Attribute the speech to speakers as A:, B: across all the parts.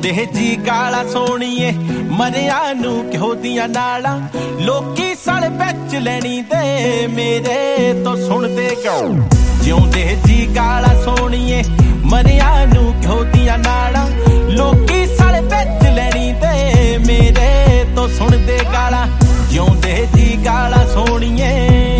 A: ਜਿਉਂਦੇ ਜੀ ਗਾਲਾਂ ਸੋਣੀਏ ਮਰਿਆਂ ਨੂੰ ਕਿਹੋ ਦੀਆਂ ਨਾਲਾਂ ਲੋਕੀ ਸੜ ਵਿੱਚ ਲੈਣੀ ਤੇ ਮੇਰੇ ਤੋਂ ਸੁਣਦੇ ਗਾਉ ਜਿਉਂਦੇ ਜੀ ਗਾਲਾਂ ਸੋਣੀਏ ਮਰਿਆਂ ਨੂੰ ਕਿਹੋ ਦੀਆਂ ਨਾਲਾਂ ਲੋਕੀ ਸੜ ਵਿੱਚ ਲੈਣੀ ਤੇ ਮੇਰੇ ਤੋਂ ਸੁਣਦੇ ਗਾਲਾਂ ਜਿਉਂਦੇ ਜੀ ਗਾਲਾਂ ਸੋਣੀਏ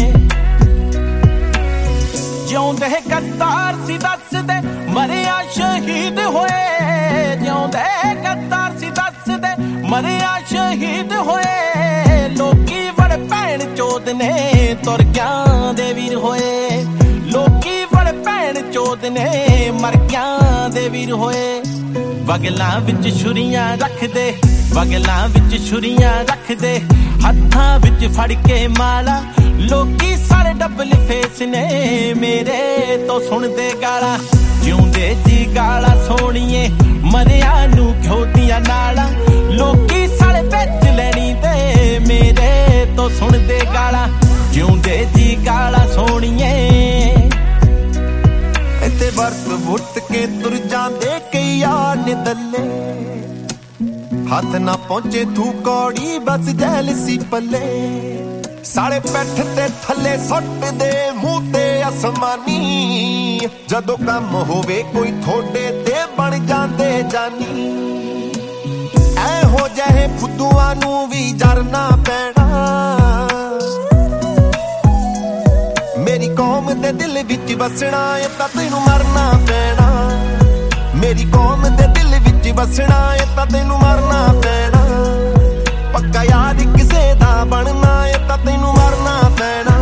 A: ਜਿਉਂਦੇ ਗੱਦਾਰ ਸੀ ਦੱਸਦੇ ਮਰਿਆ ਸ਼ਹੀਦ ਹੋਏ ਜਿਉਂਦੇ ਗੱਦਾਰ ਸੀ ਦੱਸਦੇ ਮਰਿਆ ਸ਼ਹੀਦ ਹੋਏ ਲੋਕੀ ਬੜ ਭੈਣ ਚੋਦ ਨੇ ਤੁਰ ਗਿਆ ਦੇ ਵੀਰ ਹੋਏ ਲੋਕੀ ਬੜ ਭੈਣ ਚੋਦ ਨੇ ਮਰ ਗਿਆ ਦੇ ਵੀਰ ਹੋਏ ਵਗਲਾਂ ਵਿੱਚ ਛੁਰੀਆਂ ਰੱਖਦੇ ਵਗਲਾਂ ਵਿੱਚ ਛੁਰੀਆਂ ਰੱਖਦੇ ਹੱਥਾਂ ਵਿੱਚ ਫੜ ਕੇ ਮਾਲਾ ਲੋਕੀ ਸਾਰੇ ਡਬਲ ਫੇਸ ਨੇ ਮੇਰੇ ਤੋਂ ਸੁਣਦੇ ਗਾਲਾਂ ਜਿਉਂਦੇ ਜੀ ਗਾਲਾਂ ਸੋਣੀਏ ਮਰਿਆਂ ਨੂੰ ਕਿਹੋ ਦੀਆਂ ਨਾਲਾਂ ਲੋਕੀ ਸਾਰੇ ਵਿੱਚ ਲੈਣੀ ਤੇ ਮੇਰੇ ਤੋਂ ਸੁਣਦੇ ਗਾਲਾਂ ਜਿਉਂਦੇ ਜੀ ਗਾਲਾਂ ਸੋਣੀਏ ਇੱਥੇ ਵਰਤ ਵੁੱਟ ਕੇ ਤੁਰ ਜਾਂਦੇ ਕਈ ਯਾਰ ਨੇ ਦੱਲੇ ਹੱਥ ਨਾ ਪਹੁੰਚੇ ਤੂੰ ਕੌੜੀ ਬਸ ਜੈਲ ਸੀ ਪੱਲੇ ਸਾਲੇ ਪੈਠ ਤੇ ਥੱਲੇ ਸੁੱਟਦੇ ਮੂੰਹ ਤੇ ਅਸਮਾਨੀ ਜਦੋਂ ਕੰਮ ਹੋਵੇ ਕੋਈ ਥੋੜੇ ਤੇ ਬਣ ਜਾਂਦੇ ਜਾਨੀ ਐਹੋ ਜਿਹੇ ਫੁੱਦੂਆਂ ਨੂੰ ਵੀ ਜਰਨਾ ਪੈਣਾ ਮੇਰੀ ਕੌਮ ਦੇ ਦਿਲ ਵਿੱਚ ਵਸਣਾ ਏ ਤਾਂ ਤੈਨੂੰ ਮਰਨਾ ਪੈਣਾ ਮੇਰੀ ਕੌਮ ਦੇ ਦਿਲ ਵਿੱਚ ਵਸਣਾ ਏ ਤਾਂ ਤੈਨੂੰ ਮਰਨਾ ਪੈਣਾ ਪੱਕਾ ਯਾਦ ਕਿਸੇ ਦਾ ਬਣਨਾ ਏ ਤਾਂ ਤੈਨੂੰ ਮਰਨਾ ਪੈਣਾ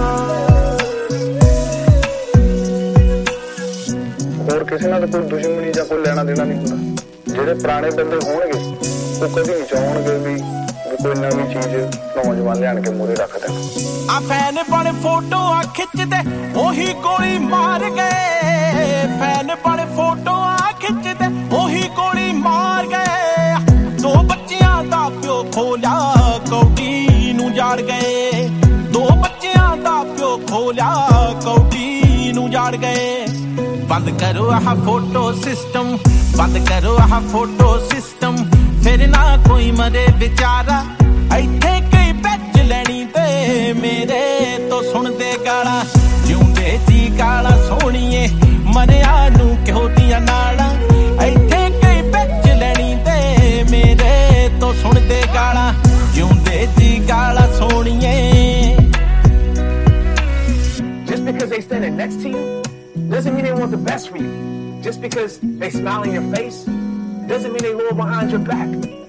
B: ਹੋਰ ਕਿਸੇ ਨਾਲ ਕੋਈ ਦੁਸ਼ਮਣੀ ਜਾਂ ਕੋਈ ਲੈਣਾ ਦੇਣਾ ਨਹੀਂ ਹੁੰਦਾ ਜਿਹੜੇ ਪੁਰਾਣੇ ਬੰਦੇ ਹੋਣਗੇ ਉਹ ਕਦੇ ਨਹੀਂ ਚਾਹਣਗੇ ਵੀ ਕੋਈ ਨਵੀਂ ਚੀਜ਼ ਨੌਜਵਾਨ ਲਿਆਣ ਕੇ ਮੂਹਰੇ ਰੱਖ ਦੇਣ
A: ਆ ਫੈਨ ਬਣ ਫੋਟੋਆਂ ਖਿੱਚਦੇ ਉਹੀ ਗੋਲੀ ਮਾਰ ਗਏ ਫੈਨ ਬਣ ਫੋਟੋਆਂ ਖਿੱਚਦੇ ਉਹੀ ਗੋਲੀ ਮਾਰ ਗਏ ਦੋ ਬੱਚਿਆਂ ਦਾ ਪਿਓ ਖੋਲਿਆ ਕੌਡੀ ਨੂੰ ਜਾੜ ਗਏ ਦੋ ਬੱਚਿਆਂ ਦਾ ਪਿਓ ਖੋਲਿਆ ਕੌਡੀ ਨੂੰ ਜਾੜ ਗਏ ਬੰਦ ਕਰੋ ਆਹ ਫੋਟੋ ਸਿਸਟਮ ਬੰਦ ਕਰੋ ਆਹ ਫੋਟੋ ਸਿਸਟਮ ਫਿਰ ਨਾ ਕੋਈ ਮਰੇ ਵਿਚਾਰਾ ਇੱਥੇ ਕਈ ਵਿੱਚ ਲੈਣੀ ਤੇ ਮੇਰੇ ਤੋਂ ਸੁਣਦੇ ਗਾਲਾਂ ਜਿਉਂਦੇ ਜੀ ਗਾਲਾਂ ਸੋਣੀਏ ਮਰਿਆਂ ਨੂੰ ਕਿਹੋ ਦੀਆਂ ਨਾਲਾਂ ਇੱਥੇ ਕਈ ਵਿੱਚ ਲੈਣੀ ਤੇ ਮੇਰੇ ਤੋਂ ਸੁਣਦੇ ਗਾਲਾਂ ਜਿਉਂਦੇ ਜੀ ਗਾਲਾਂ ਸੋਣੀਏ
C: Just because they standing next to you doesn't mean they want the best for you. Just because they smile in your face doesn't mean they lower behind your back.